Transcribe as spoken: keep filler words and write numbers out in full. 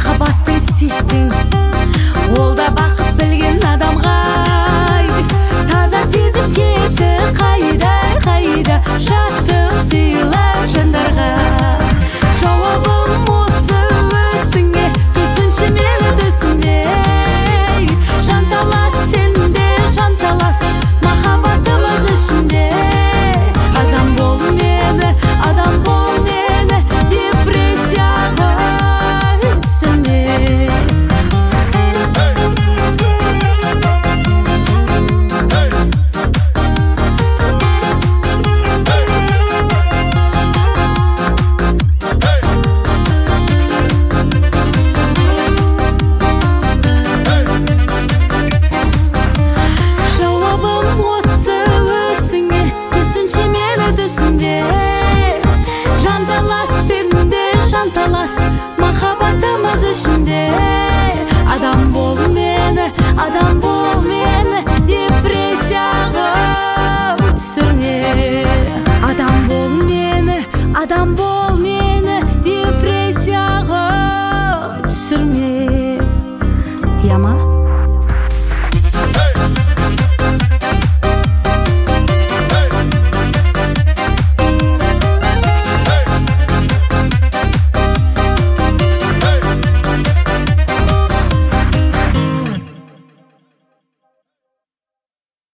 махаббатты сезсең, ол да бақыт білген адамға. Таза сезім кетті қайда, қайда, шаттық сыйлар жандарға. Жауабым осы өзіңе, түсінші мені түсінбе. Жанталас сенде, жанталас махаббатымыз ішінде. Адам бол мені, адам бол мені, депрессияға түсінбе. Жауабым осы өзіңе, түсінші мені түсінбе. Жанталас сенде, жанталас махаббатымыз ішінде. Адам бол мені, адам бол мені, депрессияға түсірме. Адам бол мені, адам бол